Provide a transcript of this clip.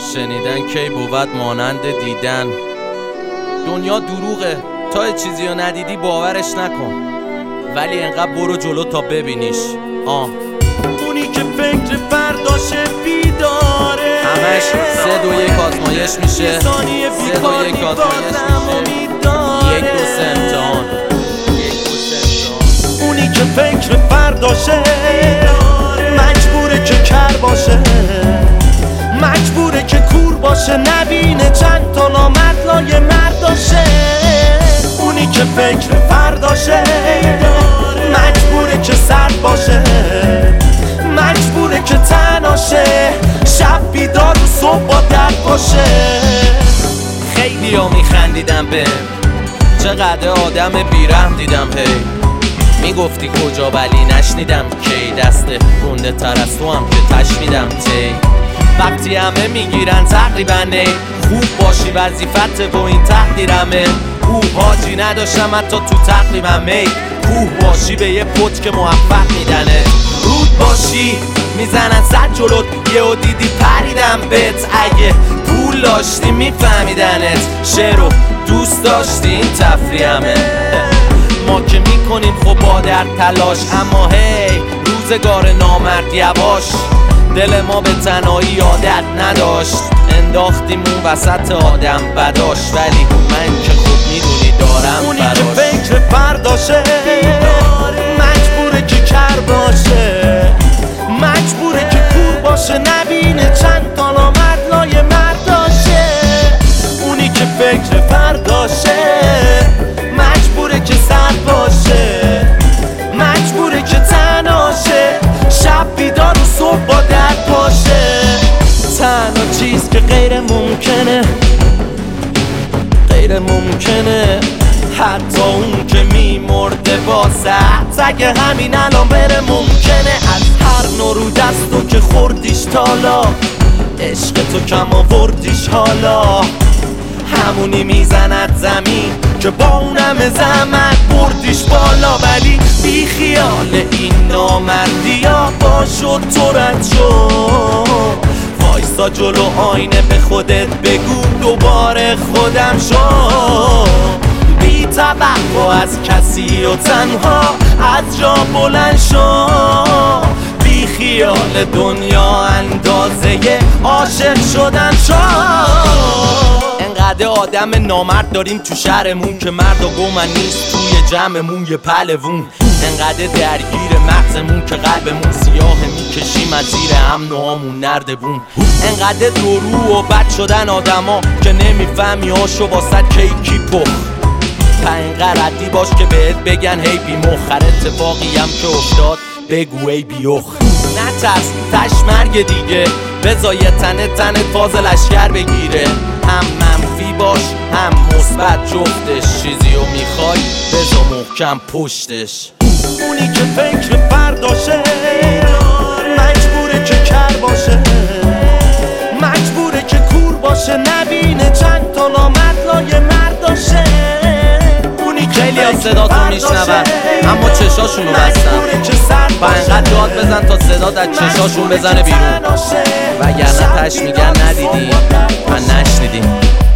شنیدن کی بود مانند دیدن. دنیا دروغه، تا چیزی رو ندیدی باورش نکن، ولی انقدر برو جلو تا ببینیش. اونی که فکر فرداشه بیداره، همش 3 2 1 آزمایش میشه، 3 2 1 آزمایش میشه، 1 2 3 امتحان. اونی که فکر فرداشه مجبوره که کر باشه، مجبوره که کور باشه، نبینه چند تا نامرد لای مرداشه. اونی که فکر فرداشه مجبوره که سرد باشه، مجبوره که تناشه، شب بیدار و صبح با درد باشه. خیلی ها میخندیدم به چقدر آدم بیرحم دیدم. هی میگفتی کجا ولی نشنیدم کی، دست گنده تر از تو هم که تشنیدم تی. وقتی همه میگیرن تقریبا نی، خوب باشی وظیفت و این تقدیرمه. حاجی نداشتم حتی تو تقریبا می، کوه باشی به یه پت که موفق میدنه. رود باشی میزنن 100 جلوت، یهو دیدی پریدم بهت. اگه پول داشتی میفهمیدنت، شعرو دوست داشتی این تفریحمه. ما که میکنیم خب با در تلاش، اما هی روزگار نامرد یواش. دل ما به تنهایی عادت نداشت، انداختیم اون وسط آدم بداش. ولی من که خوب میدونی دارم اونی که فکر فرداشه مجبوره که کر باشه، مجبوره که کور باشه، نبینه چند تا نامرد لای مرداشه. اونی که فکر فرداشه مجبوره که سرد باشه، مجبوره که تناشه، شب بیدار و صبح با درد باشه. تنها چیز که غیر ممکنه، غیر ممکنه، حتی اون که میمرده واسه اگه همین الان بره ممکنه. از هر نوع رو دستو که خوردیش تالا، عشق تو کم آوردیش حالا، همونی میزند زمین که با اونم زحمت بردیش بالا. ولی بی خیال این نامردی ها باشو تو رد شو، وایسا جلو آینه به خودت بگو دوباره خودم شو. بی توقع از کسی و تنها از جا بلند شو، بی خیال دنیا اندازه عاشق شدن شو. انقدر آدم نامرد داریم تو شهرمون که مرد و گومن نیست توی جمعمون یه پلوون. انقدر درگیر مغزمون که قلبمون سیاه، میکشیم از زیر امن و هامون نردبون. انقدر درو و بد شدن آدما که نمیفهمی هاشو واسه کیکی پخ. انقدر ردی باش که بهت بگن هی بی مخر، اتفاقی هم که افتاد بگو ای بیخ. نترس تشمرگ دیگه، بذار یه تنت فاز لشکر بگیره. هم منفی باش هم مثبت جفتش، چیزی رو میخوای بذار محکم پشتش. اونی که فکر فرداشه مجبوره که کر باشه، مجبوره که کور باشه، نبینه چند تا نامرد لای مرداشه. اونی که خیلی از صداتو میشنون اما چشاشونو بستن، با انقدر داد بزن تا صدات از چشاشون بزنه بیرون، وگرنه تش میگن ندیدی و نشنیدیم.